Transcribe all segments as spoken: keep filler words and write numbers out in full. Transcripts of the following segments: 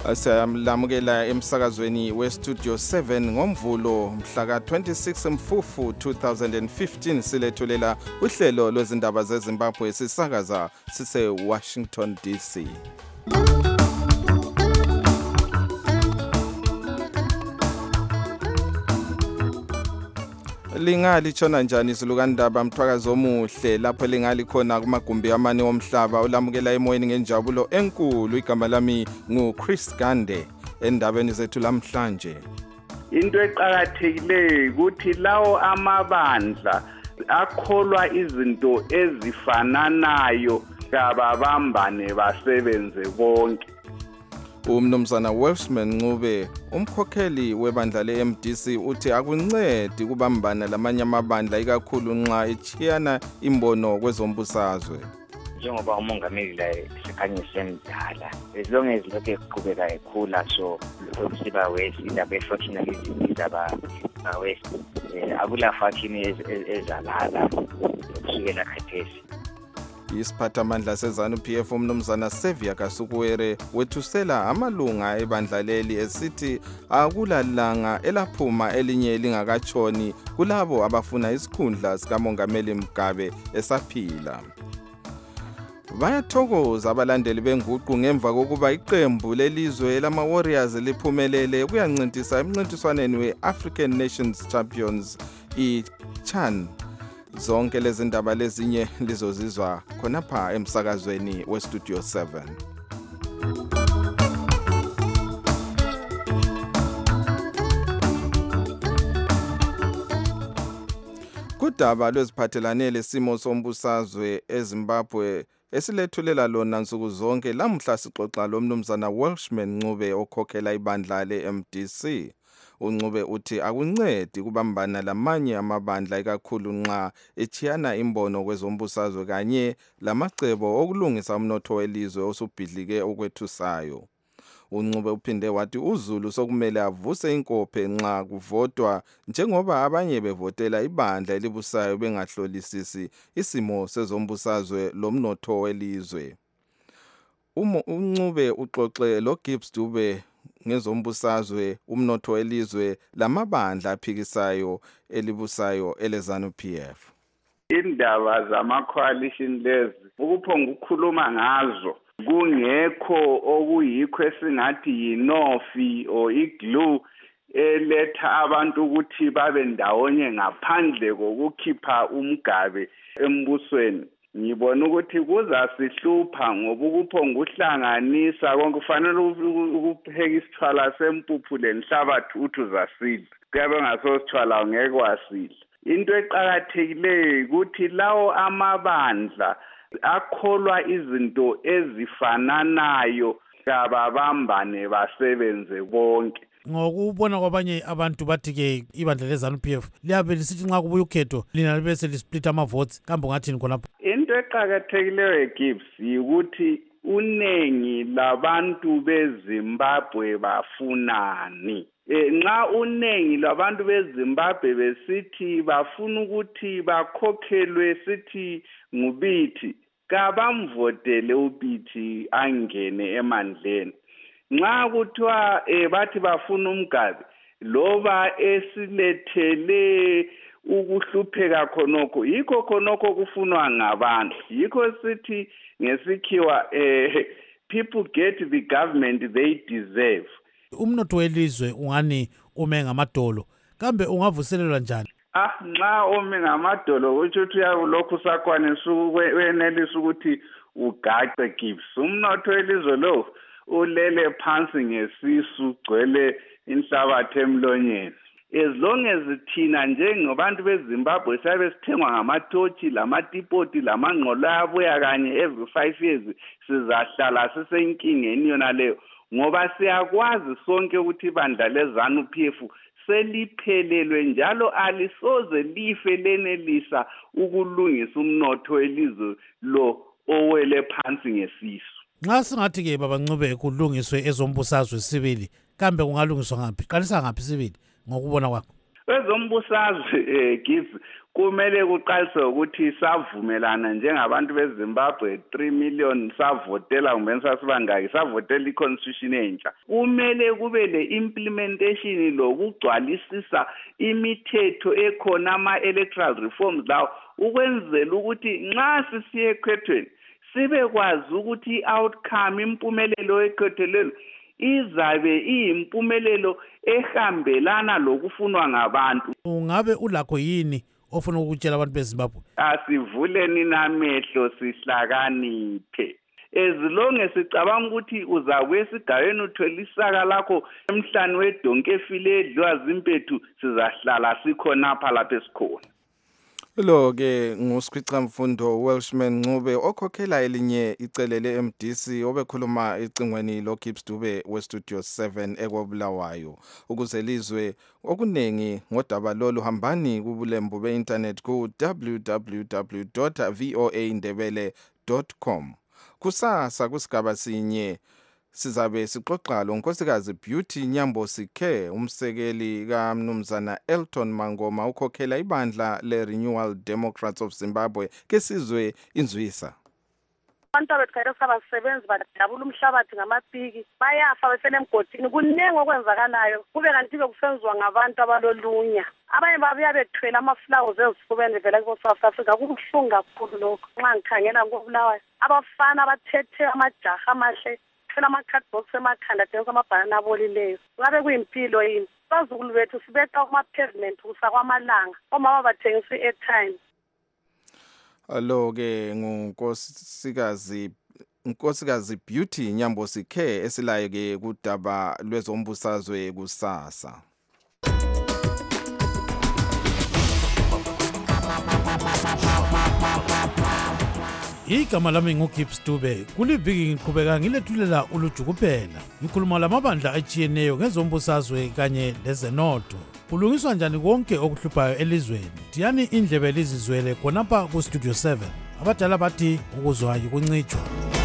Siyalamukela emsakazweni we-Studio seven ngomvulo mhla ka twenty-six Mfufu two thousand fifteen silethulela uhlelo lwezindaba zeZimbabwe sisakaza sise Washington D C. Lingali chona njani silukandaba mthwakazi omuhle lapho lingali khona kumagumbi amane omhlaba olamukela emoyeni ngenjabulo enkulu. Igama lami ngu Chris Gande. Endabeni zethu lamhlanje, into eqhakathekileyo ukuthi lawo amabandla akholwa izinto ezifananayo kababambane basebenze bonke. Umnumzana Welshman Ncube, umkhokheli webandla le-M D C, uthi akuncedi kubambana lamanye amabandla ikakhulu nxa echiyana imbono kwezombusazwe. Njengoba umongameli la sikhanyise emdala, as long as lokho eqhubeka ekhula, so ukusiba west indaba efortunately indaba west akula faction ezalala kusukela khathesi. Isiphathamandla seZanu P F umnumzana Sevia Kasukuwere wethusela amalunga ebandla leli esithi akulalanga elaphuma elinye elingakatshoni kulabo abafuna isikhundla sikamongameli Mugabe esaphila. Bayathokoza abalandeli benguqu ngemva kokuba iqembu lelizwe lama Warriors liphumelele kuyancintisa emncintiswaneni we-African Nations Champions i-CHAN. Zonke lezi ndaba lezinye lizozizwa khonapha emsakazweni we-Studio seven. Kudaba lweziphathelane lesimo sombusazwe eZimbabwe esilethulela lona nsuku zonke, lamhla sixoxa lomnumzana Welshman Ncube okhokhela ibandla le-M D C. uNcube uthi akuncedi kubambana lamanye amabandla ikakhulu nxa echiyana imbono kwezombusazwe kanye lamacebo okulungisa umnotho welizwe osubhidlike okwethusayo. uNcube uphinde wathi uZulu sokumele avuse inkophe nxa kuvotwa njengoba abanye bevotela ibandla elibusayo bengahlolisisi isimo sezombusazwe lomnotho welizwe. uNcube uxoxe lo Gibbs Dube ngezombusazwe, umnotho welizwe lamabandla aphikisayo elibusayo eleZanu P F. Indaba zama-coalition lezi ukuphonga ukukhuluma ngazo kungekho okuyikho esingathi yinofi or iglue eletha abantu ukuthi babe ndawonye ngaphandle kokukhipha uMgabe embusweni. Ngibona ukuthi kuzasihlupha ngoba ukuphonga uhlanganisa konke kufanele ukupheka isithwala sempuphu lenhlabathi uthi uzasidla, kuyabe ngasosithwala ngeke wasidla. Into eqhakathekileyo ukuthi lawo amabandla akholwa izinto ezifananayo kababambane basebenze bonke. Ngokubona kwabanye abantu bathi ke ibandla leZanu P F liyabe lisithi nxa kubuya ukhetho lina libe selisplita ama-votes kambe ngathini khonapho. Into eqhakathekileyo Gibbs yikuthi unengi labantu beZimbabwe bafunani. E, nxa unengi labantu beZimbabwe besithi bafuna ukuthi bakhokhelwe sithi ngubithi, kabamvotele ubithi angene emandleni. Nxa kuthiwa eh, bathi bafuna uMgabe loba esilethele ukuhlupheka khonokho, yikho khonokho kufunwa ngabantu. Yikho sithi ngesikhiwa eh, people get the government they deserve. Umnotho welizwe ungani ume ngamadolo, kambe ungavuselelwa njani? Ah, nxa ume ngamadolo kutsho ukuthi uyalokhu sakwanisa ukwenelisa ukuthi ugace Gibbs. Umnotho welizwe lo ulele phansi ngesisu gcwele inhlabathi emlonyeni. As long as thina njengobantu beZimbabwe sabe sithengwa ngamathochi lamatipoti lamangqolo abuya kanye every five years, sizahlala sisenkingeni yona leyo ngoba siyakwazi sonke ukuthi ibandla leZanu P F seliphelelwe njalo alisoze life lenelisa ukulungisa umnotho welizwe lo owele phansi ngesisu. Nxa singathi ke baba Ncube kulungiswe ezombusazwe sibili, kambe kungalungiswa ngaphi? Qalisa ngaphi sibili ngokubona kwakho? Kwezombusazwe Gibbs kumele kuqalise ukuthi savumelana njengabantu beZimbabwe three million savotela kumbe sasibangaki savotela iconstitution entsha. Kumele kube le implementation lokugcwalisisa imithetho ekhona ama electoral reforms lawo ukwenzela ukuthi nxa sisiye ekhethweni sibe kwazi ukuthi outcome impumelelo ekhethelelo izabe iyimpumelelo ehambelana lokufunwa ngabantu. Ungabe ulakho yini ofuna ukutshela abantu beZimbabwe? Asivuleni namehlo sihlakaniphe. Ezilonge sicabanga ukuthi uzabuye esigabeni uthwele isaka lakho emhlani wedonke efile edliwa zimpethu sizahlala sikhonapha lapha esikhona. Lo ke ngusikhwicamfundo Welshman Ncube okhokhela elinye icele le-M D C obekhuluma ecingweni lo Gibbs Dube we Studio seven ekwabulawayo. Ukuze lizwe okunengi ngodaba lolu hambani kubulembu be-internet ku w w w dot voa ndebele dot com. Kusasa kusigaba sinye sizabe sixoxa lo nkosikazi Beauty Nyambo Sikhe umsekeli kaMnumzana Elton Mangoma ukhokhela ibandla le-Renewal Democrats of Zimbabwe kesizwe inzwisa. Abantu abethayela sabasebenzi badabula umhlabathi ngamapiki bayafa besenemgodini kunengi okwenzakalayo kube kanti bekusenziwa ngabantu abalolunya abanye babuya bethwele amaflowers ezifubeni vele ku South Africa kubuhlungu kakhulu lokho nxa ngikhangela ngobulawayo abafana abathethe amajaha amahle thela ama-cardbox emakhanda denza amabhanana abolileyo ngabe kuyimpilo yini bazukulu bethu sibeka kuma-pavement kusakwamalanga omama bathengisa i-airtime. Alo ke ngunkosikazi unkosikazi Beauty Nyambo Sikhe esilaye ke kudaba lwezombusazwe kusasa. Igama lami nguGibbs Dube kuliviki ngiqhubeka ngilethulela uluju kuphela ngikhuluma lamabandla atshiyeneyo ngezombusazwe kanye lezenotho. Kulungiswa njani konke okuhluphayo elizweni? Diyani indlebe lizizwele khonapha ku Studio seven. Abadala bathi ukuzwa yikuncitshwa.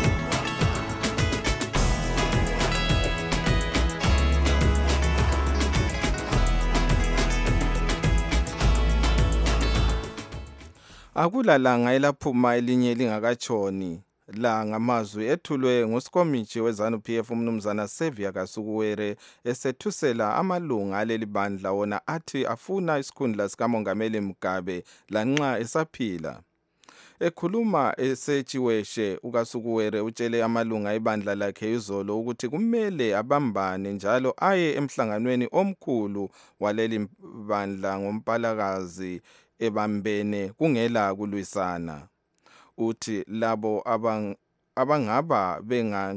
Akulalanga elaphuma elinye lingakatshoni la ngamazwi ethulwe nguSikomithi weZanu P F uMnumzana Xavier Kasukuwere esethusela amalunga aleli bandla wona athi afuna isikhundla sikaMongameli Mugabe lanxa esaphila. Ekhuluma esetshiweshe uKasukuwere utshele amalunga ebandla lakhe izolo ukuthi kumele abambane njalo aye emhlanganweni omkhulu waleli bandla ngompalakazi ebambene kungela kulwisana. Uthi labo abang abangaba benga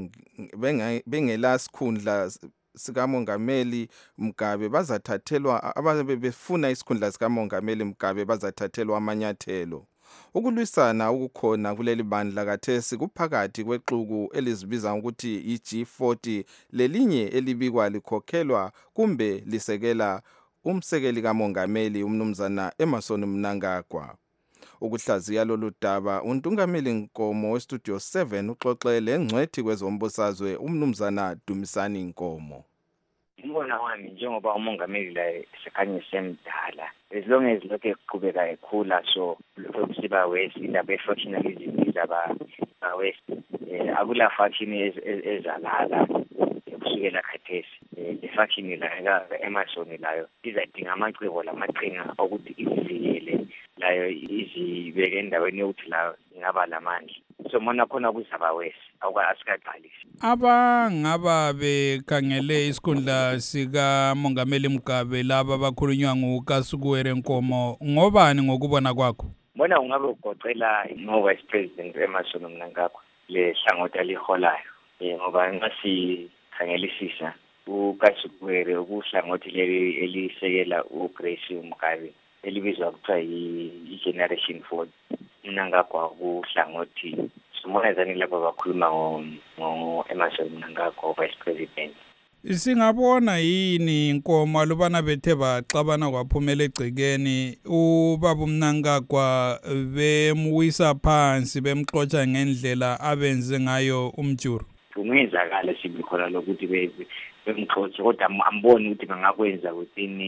bengela sikhundla sikaMongameli Mugabe bazathathelwa ababe befuna isikhundla sikaMongameli Mugabe bazathathelwa amanyathelo. Ukulwisana ukukhona kuleli bandla kathesi kuphakathi kwexuku elizibiza ukuthi i-G forty lelinye elibikwa likhokhelwa kumbe lisekela umsekeli kaMongameli uMnumzana Emmerson Mnangagwa. Ukuhlaziya lolu daba uNtungameli Nkomo weStudio seven uxoxele ngcwethi kwezombusazwe uMnumzana Dumisani Nkomo. Ngibona wami njengoba uMongameli la sekhanyise emdala as long as lokho eqhubeka ekhula so lokho siba west indaba efactionalism izaba west akula faction ezalala kusukela khathesi le faction la Emmerson layo izadinga amacebo lamaqhinga ukuthi izivikele layo izibeke endaweni yokuthi la ingaba lamandla so mona khona kuzaba west awukasikaqalisi abangaba bekhangele isikhundla sika Mongameli Mugabe laba bakhulunywa nguKasukuwere Nkomo ngobani ngokubona kwakho? Bona ungabe ugoqela no vice president Emmerson Mnangagwa le hlangothi aliholayo ngoba ngasi khangelisisa uKasukuwere ukuhlangothi leli elisekela uGrace Mugabe elibizwa kuthiwa i-Generation four Mnangagwa kuhlangothi simonezani lapho bakhuluma ngo-Emmerson Mnangagwa vice president. Singabona yini Nkomo lubana bethe baxabana kwaphumela egcekeni ubaba Mnangagwa bemwisa phansi bemxotsha ngendlela abenze ngayo umjuru? Kungenzakala sibikhona lokuthi bemxotshe kodwa amboni ukuthi bangakwenza within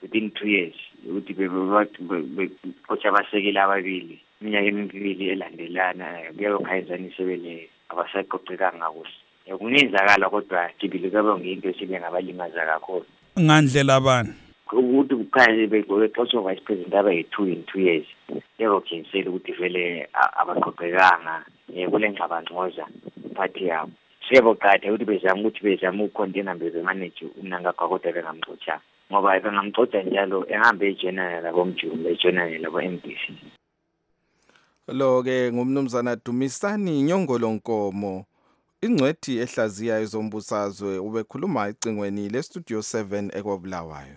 within two years ukuthi becoach abasekeli ababili iminyaka emibili elandelana kuyayokhayizana isebele abasaqoqekanga kuhle kunenzakala kodwa kibili kube ngento esibe ngabalimaza kakhulu ngandlela bani ukuthi kukhanye becoach vice president abayi two in two years yebo kensela ukuthi vele abaqoqekanga kule ngxabangxoza party yabo siyebo kade ukuthi bezama ukuthi bezama ukucontainer bemanage umnangagwa kodwa bengamxotsha ngoba bengamxotsha njalo ehambe ejournal labomjulu ejournal labo-M B C. Lo ke ngumnumzana Dumisani Nyongolonkomo ingcwethi ehlaziya ezombusazwe ubekhuluma icingweni le Studio seven ekwabulawayo.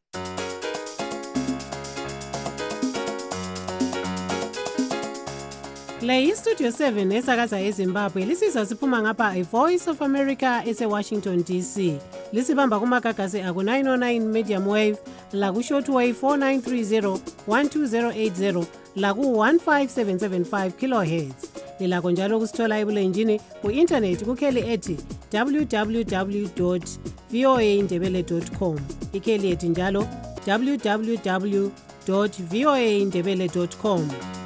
Le iStudio seven esakaza eZimbabwe lisizwa siphuma ngapha iVoice of America ese-Washington D C. Lisibamba kumagagasi aku nine oh nine medium wave, laku shortwave four nine three zero one two zero eight zero, laku one five seven seven five kilohertz. Lilakho njalo kusithola ebulenjini ku-internet kukheli ethi w w w dot voa ndebele dot com. Ikheli ethi njalo w w w dot voa ndebele dot com.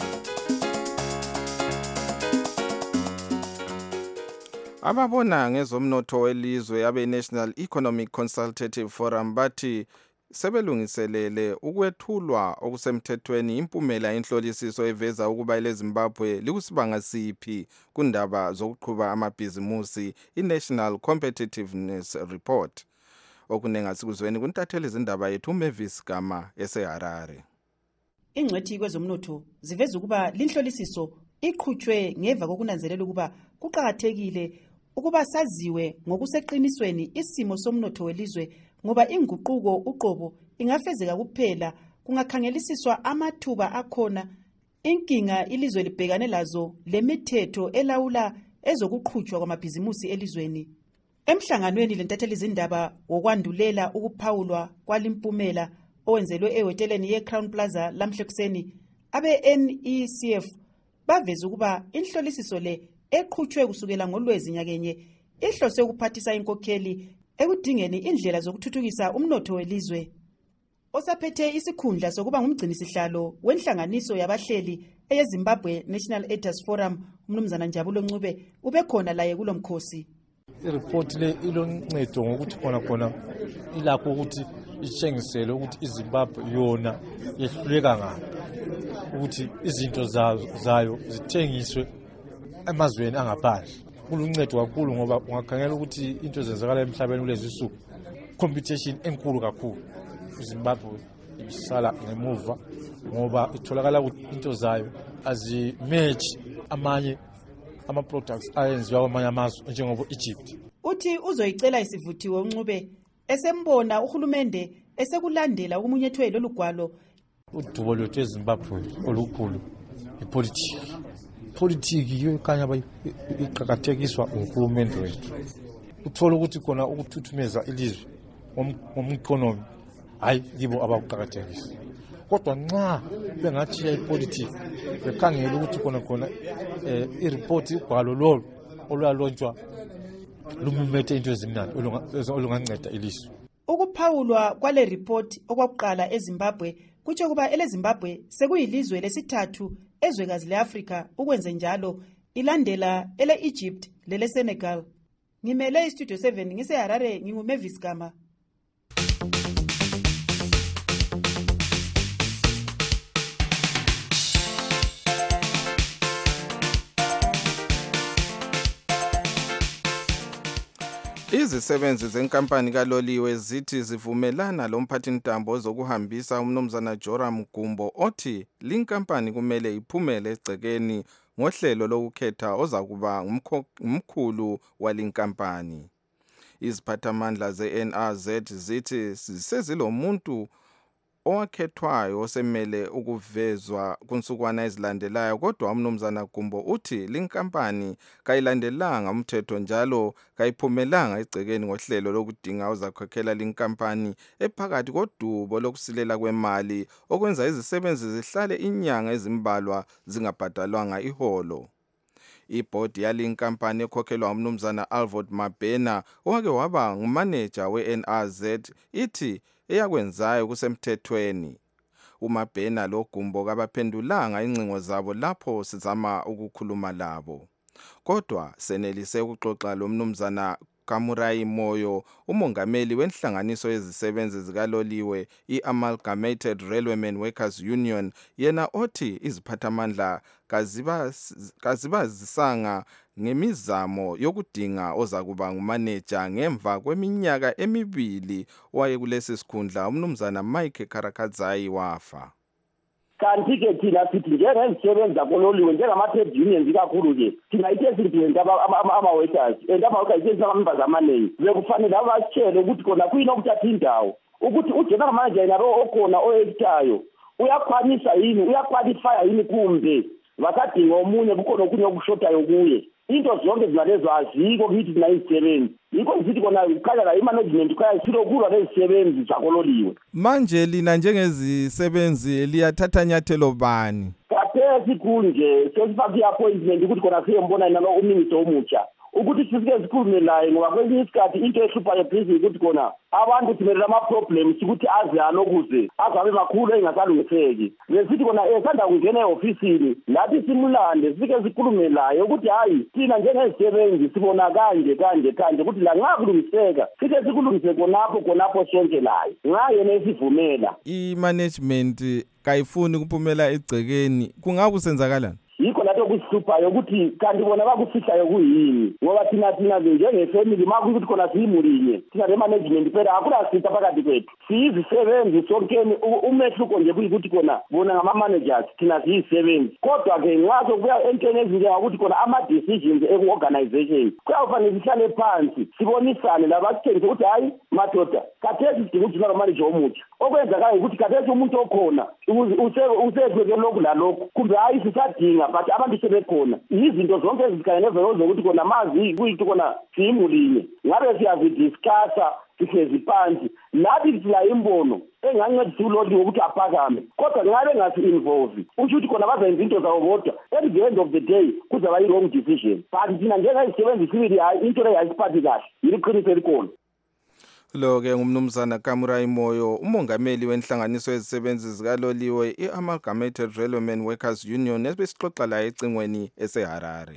Ababona ngezomnotho welizwe abe National Economic Consultative Forum bathi sebelungiselele ukwethulwa okusemthethweni impumela inhlolisiso eveza ukuba leZimbabwe likusibanga siphi kundaba zokuqhuba amabhizimusi iNational Competitiveness Report. Okunenga sikuzweni kuntatheli izindaba yethu Mavis Gama eseHarare. Ingcwethi kwezomnotho ziveza ukuba linhlolisiso iqhutshwe ngeva kokunanzelela ukuba kuqhakathekile ukuba saziwe ngokuseqinisweni isimo somnotho welizwe ngoba inguquko uqobo ingafezeka kuphela kungakhangelisiswa amathuba akhona inkinga ilizwe libhekane lazo lemithetho elawula ezokuqhutshwa kwamabhizimusi elizweni. Emhlanganweni lentatheli izindaba wokwandulela ukuphawulwa kwalimpumela owenzelwe ehoteleni ye-Crown Plaza lamhlekuseni abe-N E C F baveza ukuba inhlolisiso le eqhutshwe kusukela ngolwezi nyakenye ihlose ukuphathisa inkokheli ekudingeni indlela zokuthuthukisa umnotho welizwe. Osaphethe isikhundla sokuba ngumgcinisihlalo wenhlanganiso yabahleli eyeZimbabwe National Editors Forum umnumzana Njabulo Ncube ubekhona laye kulomkhosi. Ireport le iloncedo ngokuthi khona khona ilakho ukuthi itshengisele ukuthi iZimbabwe yona yehluleka ngaphi ukuthi izinto zayo zayo zithengiswe emazweni angaphandle. Kuluncedo kakhulu ngoba ungakhangela ukuthi into ezenzakala emhlabeni kulezi insuku competition enkulu kakhulu. iZimbabwe isala ngemuva ngoba itholakala ukuthi into zayo azimatch amanye ama products ayenziwa kwamanye amazwe njengoba Egypt. Uthi uzoyicela isivuthiwe uNcube esembona uhulumende esekulandela ukumunyethwe lolu gwalo. Udubo lwethu eZimbabwe olukhulu ipolitiki. Politiki yiyo ekhanya iqhakathekiswa uhulumende wethu. Uthola ukuthi khona ukuthuthumeza ilizwe ngomkhonomi hayi yibo abakuqhakathekisa. Kodwa nxa bengathi ipolitiki bekhangela ukuthi khona khona ireport igwalo lolo olwalonjwa lumumethe into ezimnandi olunganceda ilizwe. Ukuphawulwa kwale report okwakuqala eZimbabwe kutsho kuba eleZimbabwe sekuyilizwe lesithathu ezwekazi leAfrika ukwenze njalo ilandela ele Egypt lele Senegal. Ngimele iStudio seven ngiseHarare nginguMavis Gama. Izisebenzi zenkampani kaloliwe zithi zivumelana lomphathintambo zokuhambisa umnumzana Joram Gumbo othi linkampani kumele iphumele egcekeni ngohlelo lokukhetha ozakuba ngumkhulu walinkampani. Iziphathamandla ze-N R Z zithi sezilomuntu owakhethwayo osemele ukuvezwa kunsukwana ezilandelayo kodwa umnumzana Gumbo uthi linkampani kayilandelanga umthetho njalo kayiphumelanga egcekeni ngohlelo lokudinga uzakhokhela linkampani ephakathi kodubo lokusilela kwemali okwenza izisebenzi zihlale inyanga ezimbalwa zingabhadalwanga iholo. Ibhodi yali inkampani ekhokhelwa umnumzana Alvord Mabena owake waba ngumaneja we-N R Z ithi eyakwenzayo kusemthethweni. uMabena lo Gumbo kabaphendulanga incingo zabo lapho sizama ukukhuluma labo. Kodwa senelise ukuxoxa lo mnumzana Kamurai Moyo, umongameli wenhlanganiso yezisebenzi zikaloliwe i-Amalgamated Railwaymen Workers Union, yena othi iziphathamandla kazibazisanga ngemizamo yokudinga ozakuba ngumaneja ngemva kweminyaka emibili waye kulesi sikhundla umnumzana Mike Karakadzai wafa. Kanti-ke thina sithi njengezisebenzi zakololiwe njengama-trade unions ikakhulu-ke thina i-president ama-workers and ama-organizations ama-members amaningi bekufanele abasitshele ukuthi khona kuyini okuthatha indawo ukuthi ugeneral manager yena lo okhona oeditayo uyakhwanisa yini uyakwalifya yini kumbe basadinga omunye kukhona okunye okushotayo kuye. Into zonke zinalezo azikho kithi thina izisebenzi yikho ngithi kona ukhanya la i-management ukhanya silokulwa nezisebenzi zakololiwe. Manje lina njengezisebenzi liyathatha nyathelo bani? Kathesi kunje sesifake i-appointment ukuthi khona siyembona nalo uminister omutsha ukuthi sifike sikhulume laye ngoba kwesinye isikhathi into ehluphayo phezulu ukuthi khona abantu simelela ama-problems ukuthi aze alokuze azabe makhulu engasalungiseki. Besithi khona esanda kungena e-ofisini lathi simulande sifike sikhulume laye ukuthi hayi thina njengezisebenzi sibona kanje kanje kanje ukuthi la nxa kulungiseka sike sikulungise khonapho khonapho sonke laye nxa yena esivumela. I-management kayifuni kuphumela egcekeni kungakusenzakalani? Yikho lathi okusihluphayo ukuthi kanti bona bakufihlayo kuyini ngoba thina thina njengefamily makuthi khona siyimulinye thina le-management phela akulasitha phakathi kwethu siyizisebenzi sonkeni. Umehluko nje kuyikuthi khona bona ngama-managers thina siyisebenzi kodwa-ke nxa sokuya entweni ezinjengakuthi khona ama-decisions eku-organization kuyawufanele sihlale phansi sibonisane labasitshengise ukuthi hayi madoda kathesi sidinga ugeneral manager omutsha okwenzakayo ukuthi kathesi umuntu okhona usekweke lokhu lalokhu kumbe hayi sisadinga but abantu sebekhona izinto zonke ezikhangelezelo zokuthi khona mazi kuyithi khona siyimulinye ngabe siyazidiscussa sihlezi phansi nathi sila imbono engancedisa uloliwe ukuthi aphakame kodwa ngabe engasi-involve usho ukuthi khona bazenza into zawo bodwa at the end of the day kuzaba yi-wrong decision but thina njengayisebenzi sibili hayi into leyo ayisiphathi kahle yiliqiniso elikhona. Lo-ke ngumnumzana Kamurai Moyo, umongameli wenhlanganiso yezisebenzi zikaloliwe i-Amalgamated Railwaymen Workers Union ebesixoxa la ecingweni eseHarare.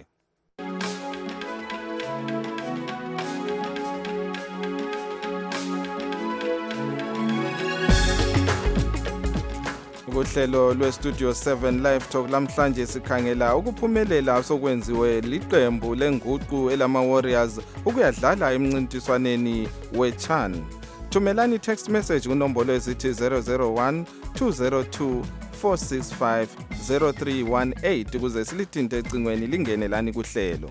Kuhlelo lweStudio seven Live Talk lamhlanje sikhangela ukuphumelela sokwenziwe liqembu lenguqu elama Warriors ukuyadlala emncintiswaneni weChan. Thumelani text message kunombolo ezithi zero zero one two zero two four six five zero three one eight ukuze silithinte ecingweni lingene lani kuhlelo.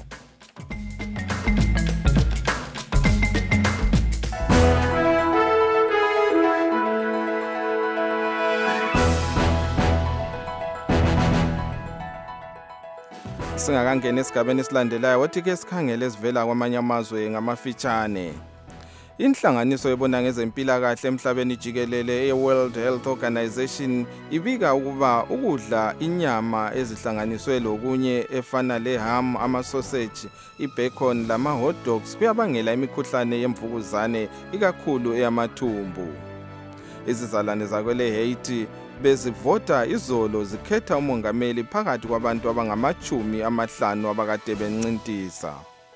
Singakangena esigabeni esilandelayo wathi ke sikhangele esivela kwamanye amazwe ngamafitshane. Inhlanganiso ebona ngezempilakahle emhlabeni jikelele e-World Health Organization ibika ukuba ukudla inyama ezihlanganiswe lokunye efana le-ham, ama-sausage, i-bacon lama-hot dogs kuyabangela imikhuhlane yemvukuzane ikakhulu eyamathumbu. Izizalwane zakwele Haiti bezivota izolo zikhetha umongameli phakathi kwabantu abangamachumi amahlanu abakade bencintisa.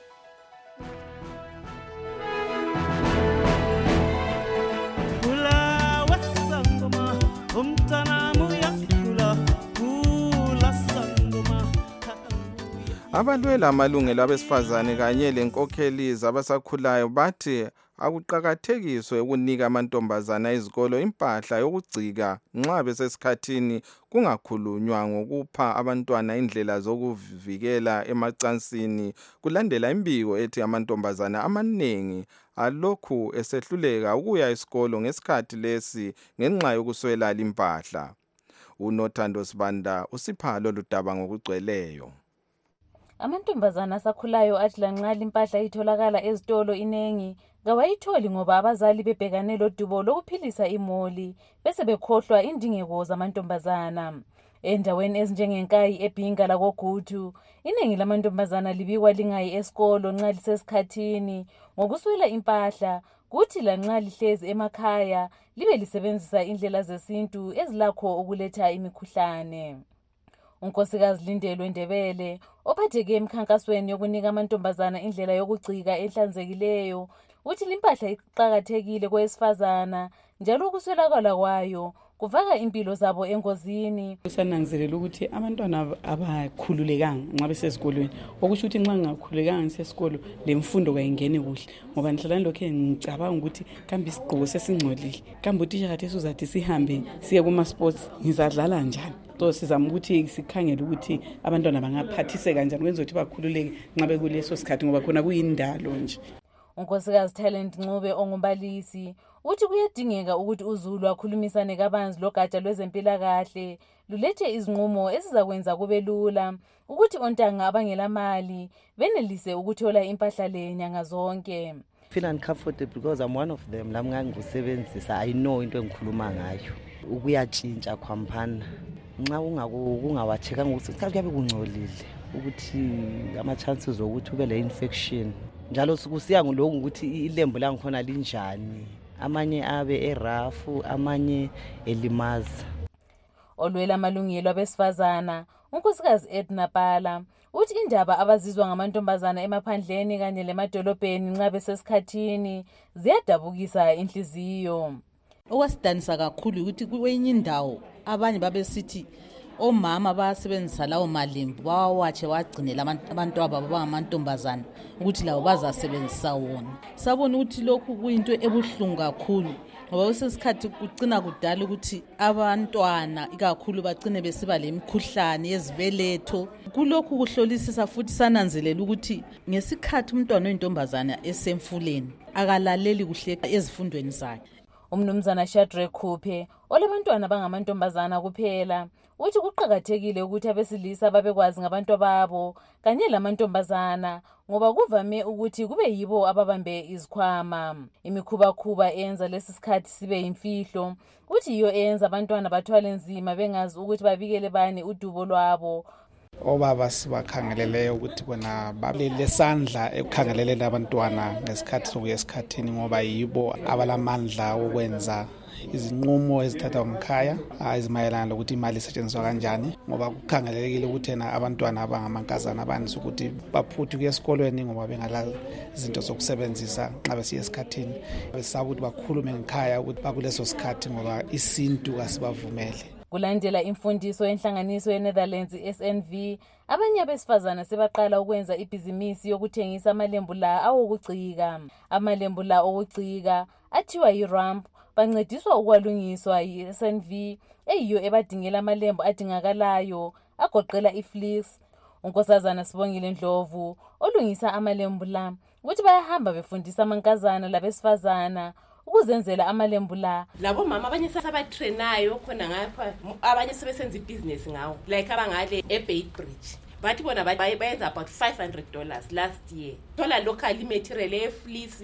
Abalwela amalungelo abesifazane kanye lenkokheli zabasakhulayo bathi akuqakathekiswe ukunika amantombazana izikolo impahla yokugcika nxa besesikhathini kungakhulunywa ngokupha abantwana indlela zokuvikela emacansini kulandela imbiko ethi amantombazana amaningi alokhu esehluleka ukuya esikolo ngesikhathi lesi ngenxa yokuswela impahla. uNothando Sibanda usipha lolu daba ngokugcweleyo. Amantombazana asakhulayo athi lanxa impahla itholakala ezitolo inengi ngawayitholi ngoba abazali bebhekane lodubo lokuphilisa imoli bese bekhohlwa indingeko zamantombazana. Endaweni ezinjengenkayi eBhinga lakoGutu, iningi lamantombazana libikwa lingayi esikolo nxa lisesikhathini ngokuswela impahla, kuthi lanxa lihlezi emakhaya libe lisebenzisa indlela zesintu ezilakho ukuletha imikhuhlane. Unkosikazi Lindelwe Ndebele, ophatheke emkhankasweni yokunika amantombazana indlela yokugcika ehlanzekileyo, uthi limpahla iqakathekile kwesifazana njalo ukuswelakala kwayo kufaka impilo zabo engozini. Sananzelela ukuthi abantwana abakhululekanga nxa besesikolweni, okusho ukuthi nxa ngakhululekanga ngisesikolo lemfundo kayingeni kuhle, ngoba nihlala lokho ngicabanga ukuthi kambe isigqoko sesingcolile, kambe uthisha kathi uzathi sihambe siye kuma sports ngizadlala njani. So sizama ukuthi sikhangele ukuthi abantwana bangaphathiseka kanjani kwenza ukuthi bakhululeke nxa bekuleso sikhathi ngoba khona kuyindalo nje. Unkosikazi Talent Ncube ongumbalisi uthi kuyadingeka ukuthi uZulu akhulumisane kabanzi logatsha lwezempilakahle lulethe izinqumo ezizakwenza kube lula ukuthi ontanga abangela mali benelise ukuthola impahla le nyanga zonke. Feel uncomfortable because I'm one of them. Lami ngangusebenzisa, I know into engikhuluma ngayo. Ukuyatshintsha khwampana. Nxa ungawachekanga ukuthi kuyabe kungcolile ukuthi ama chances ukuthi ube le infection. Njalo sikusiya ngoloko ukuthi ilembu langikhona linjani. Amanye abe erafu, amanye elimaza. Olwela amalungelo abesifazana, unkosikazi Edna Pala uthi indaba abazizwa ngamantombazana emaphandleni kanye lemadolobheni nxa besesikhathini ziyadabukisa inhliziyo. Okwasidanisa kakhulu ukuthi kwenye indawo abanye babesithi omama bayasebenzisa lawo malembu bawawatshe wagcinela abantu ababo bangamantombazana ukuthi labo bazasebenzisa wona. Sabona ukuthi lokhu kuyinto ebuhlungu kakhulu ngoba kusesikhathi kucina kudala ukuthi abantwana ikakhulu bagcine besiba lemikhuhlane yezibeletho. Kulokhu kuhlolisisa futhi sananzelela ukuthi ngesikhathi umntwana oyintombazana esemfuleni akalaleli kuhle ezifundweni zakhe. Umnumzana Shadrack Khuphe olabantwana bangamantombazana kuphela uthi kuqhakathekile ukuthi abesilisa babekwazi ngabantu babo kanye lamantombazana ngoba kuvame ukuthi kube yibo ababambe izikhwama. Imikhuba khuba enza lesisikhathi sibe imfihlo uthi iyo enza abantwana bathwale nzima bengazi ukuthi babikele bani udubo lwabo. Obaba sibakhangeleleyo ukuthi bona babele sandla ekukhangeleleni abantwana ngesikhathi sokuyesikhathini ngoba yibo abalamandla okwenza izinqumo ezithathwa ngkhaya ezimayelana lokuthi imali isetshenziswa kanjani ngoba kukhangelelekile ukuthi na abantwana abangamankazana abaninzi ukuthi baphuthe kuye esikolweni ngoba bengala izinto zokusebenzisa nxa besiye esikhathini. Besaba ukuthi bakhulume ngekhaya ukuthi bakuleso sikhathi ngoba isintu asibavumele. Kulandela imfundiso yenhlanganiso yeNetherlands S N V, abanye abesifazana sebaqala ukwenza ibhizinisi yokuthengisa amalembu la awokugcika. Amalembu la okugcika athiwa yiRamp bancediswa ukwalungiswa yi-S N V eyiyo ebadingela amalembu adingakalayo agoqela iFlix. Unkosazana Sibongile Ndlovu olungisa amalembu la ukuthi bayahamba befundisa amankazana labesifazana ukuzenzela amalembu la. Labo mama abanye sabatrainayo khona ngapha abanye sebesenza ibusiness ngawo like abangale eBait Bridge. Bathi bona bayenza about five hundred dollars last year. Thola local material eFleece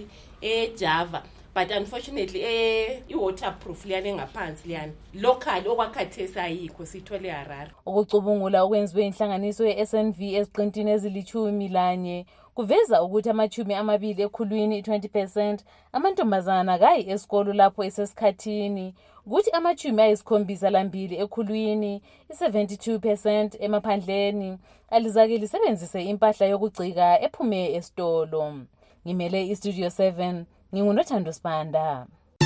eJava but unfortunately eh i-waterproof liyane ngaphansi liyane local okwakhathesa ayikho sithole eHarare. Ukucubungula okwenziwe inhlanganiso ye-S N V eziqintini ezilithumi lanye kuveza ukuthi amachumi amabili ekhulwini twenty percent amantombazana kayi esikolo lapho esesikhathini, kuthi amachumi ayisikhombisa lambili ekhulwini seventy-two percent emaphandleni alizake lisebenzise impahla yokugcika ephume esitolo. Ngimele iStudio seven, ngingunothando Sibanda.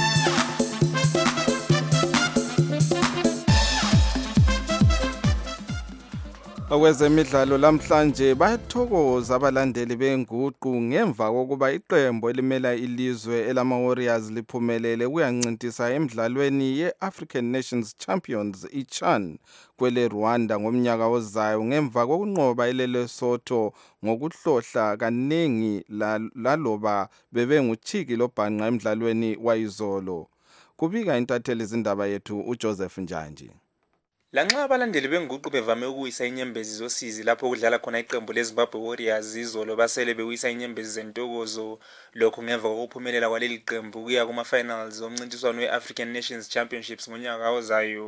Okwezemidlalo lamhlanje bayathokoza abalandeli benguqu ngemva kokuba iqembu elimela ilizwe elama Warriors liphumelele kuyancintisa emidlalweni ye-African Nations Champions i-CHAN kwele Rwanda ngomnyaka ozayo ngemva kokunqoba iLesotho ngokuhlohla kaningi laloba bebenguchiki lobhanqa emidlalweni wayizolo. Kubika intatheli izindaba yethu uJoseph Njanji. Lanxa abalandeli benguqu bevame ukuyisa inyembezi zosizi lapho kudlala khona iqembu leZimbabwe Warriors izolo basele bewisa inyembezi zentokozo lokho ngemva kokuphumelela kwaleli qembu kuya kuma finals omncintiswano weAfrican Nations Championships ngonyaka ozayo.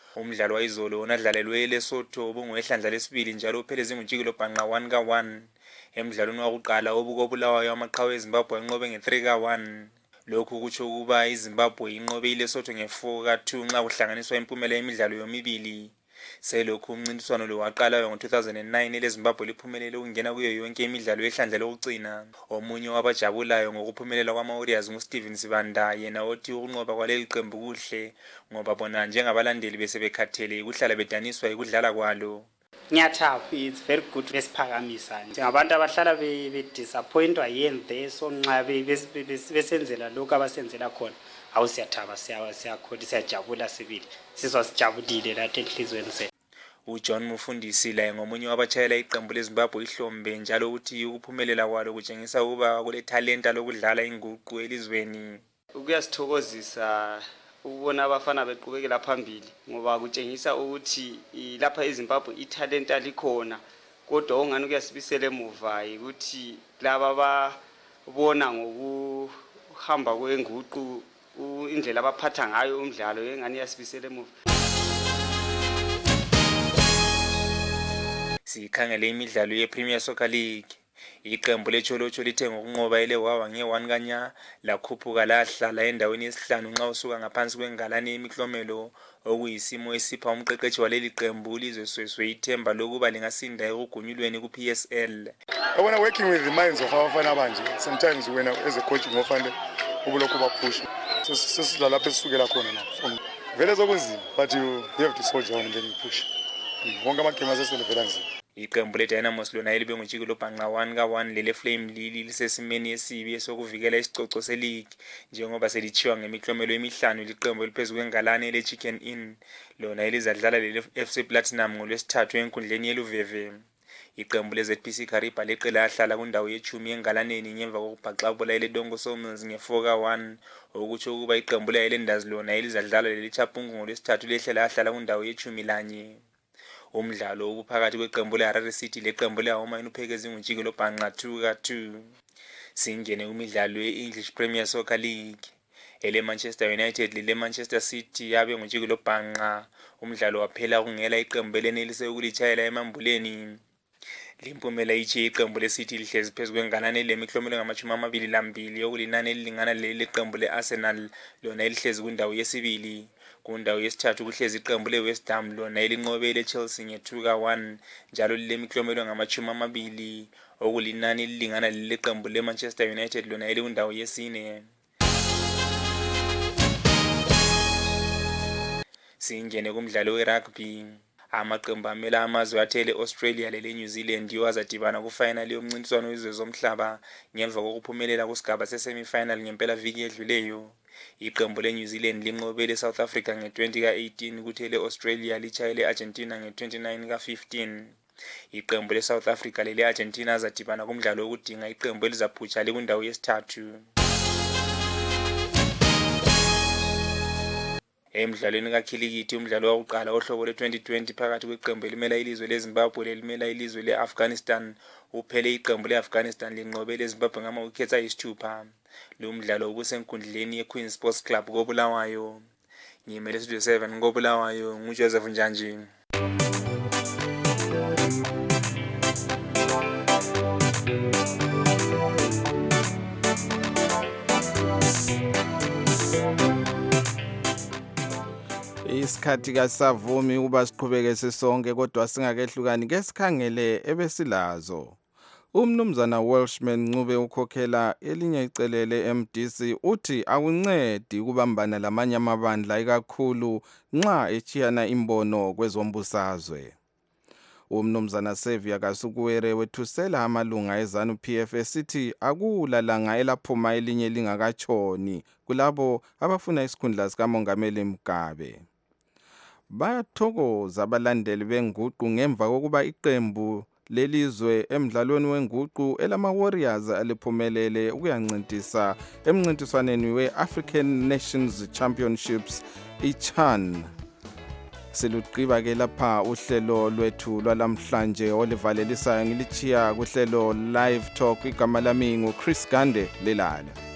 umdlalo wayizolo wona adlalelwe eLesotho ubungwehlandla lesibili njalo uphele zingujikelo bhanqa one ka one emidlalweni wakuqala obukobulawayo amaqhawe eZimbabwe anqobe nge-three ka one. Lokhu kutsho ukuba iZimbabwe inqobe iLesotho nge-four ka two nxa kuhlanganiswa impumela yemidlalo yomibili. Selokhu umncintiswano lo waqalayo ngo-two thousand nine eleZimbabwe liphumelele ukungena kuyo yonke imidlalo yehlandla lokugcina. Omunye wabajabulayo ngokuphumelela kwama-Warriors nguSteven Sibanda yena othi ukunqoba kwaleli qembu kuhle ngoba bona njengabalandeli besebekhathele ukuhlala bedaniswa yikudlala kwalo. Ngiyathaba, it's very good besiphakamisa njengabantu abahlala be-disappointwa yini there so nxa besenzela lokhu abasenzela khona awu siyathaba siyakhona siyajabula sibili sizwa sijabulile lathi enhlizweni zethu. uJohn Mufundisi la ngomunye wabachayela iqembu leZimbabwe ihlombe njalo uthi ukuphumelela kwalo kutshengisa ukuba kule talenta lokudlala inguqu elizweni. Kuyasithokozisa ukubona abafana beqhubekela phambili ngoba kutshengisa ukuthi lapha eZimbabwe italenta likhona kodwa ongani kuyasibisela emuva ukuthi laba babona ngokuhamba kwenguqu indlela abaphatha ngayo umdlalo engani yasibisela emuva. Sikhangele imidlalo yePremier Soccer League. Iqembu leCholocho lithe ngokunqoba elewawa nge-one kanya lakhuphuka lahlala endaweni yesihlanu nxa usuka ngaphansi kwengalane yemiklomelo okuyisimo esipha umqeqeshi waleli qembu Lizwe Seswe ithemba lokuba lingasinda ekugunyulweni ku-P S L. I wanna working with the minds of abafana abanje. Sometimes when as a coach ngofande ubulokhu bapush. So sesidlala lapha esukela khona na. Vele zokunzima but you have to soldier on and then you push. Wonke amagame aseselevela nzima. Iqembu leDynamos lona elibe ngujikelo bhanqa one ka one lele Flame Lili lisesimeni esibi esokuvikela isicoco seleague njengoba selichiwa ngemiklomelo emihlanu liqembu eliphezulu kwengalane leChicken Inn lona elizadlala lele F C Platinum ngolwesithathu enkundleni yeLuveve. Iqembu leZ P C Kariba leqela ahlala kundawo yechumi engalaneni ngemva kokubhaxabula leDongo Sawmills nge-four ka one okutsho ukuba iqembu leLenders lona elizadlala lele Chapungu ngolwesithathu lehlela ahlala kundawo yechumi lanye. Umdlalo uphakathi kweqembu leHarare City leqembu leHoma inuphekezi ngujikelo bhanqa two ka two. Singene kumidlalo ye-English Premier Soccer League. Ele Manchester United lile Manchester City yabe ngujikelo bhanqa. Umdlalo waphela kungela iqembu elenelise ukulichayela emambuleni. Limpumela ichi iqembu leCity lihlezi phezu kwenganane lemiklomelo ngamachumi amabili lambili okulinani elilingana leli qembu leArsenal lona elihlezi kundawo yesibili. Kundawo yesithathu kuhlezi iqembu leWest Ham lona elinqobe leChelsea nge-two ka one njalo lilemiklomelo ngamachumi amabili okulinani elilingana leli qembu leManchester United lona elikundawo yesine. Singene kumdlalo werugby. Amaqembu amela amazwe athele Australia lele New Zealand wazadibana ku-final yomncintiswano wezwe zomhlaba ngemva kokuphumelela kusigaba se-semi-final ngempela viki edluleyo. Iqembu le-New Zealand linqobe le-South Africa nge-twenty ka eighteen kuthi le-Australia lichayele Argentina nge-twenty-nine ka fifteen. Iqembu le-South Africa lele-Argentina azadibana kumdlalo wokudinga iqembu elizaphutsha likundawo yesithathu. Emdlalweni kakhilikithi umdlalo wakuqala ohlobo le-twenty twenty phakathi kweqembu elimela ilizwe leZimbabwe lelimela ilizwe le-Afghanistan uphele iqembu le-Afghanistan linqobe leZimbabwe ngama-wickets ayisithupha. Lo mdlalo ubusenkundleni ye-Queen Sports Club koBulawayo. Ngimele Studio seven koBulawayo nguJoseph Njanji. Isikhathi kasavumi ukuba siqhubeke sisonke kodwa singakehlukani ke sikhangele ebesilazo. Umnumzana Welshman Ncube ukhokhela elinye icele le-M D C uthi akuncedi ukubambana lamanye amabandla ikakhulu nxa echiyana imbono kwezombusazwe. Umnumzana Xavier Kasukuwere wethusela amalunga eZanu P F esithi akula langa elaphuma elinye lingakatshoni kulabo abafuna isikhundla sikaMongameli Mugabe. Bayathokoza abalandeli benguqu ngemva kokuba iqembu lelizwe emdlalweni wenguqu elama-Warriors aliphumelele ukuyancintisa emncintiswaneni we-African Nations Championships i-CHAN. Siluqhiba ke lapha uhlelo lwethu lwalamhlanje olivalelisayo ngilichiya kuhlelo live talk igama lami nguChris Gande lelala.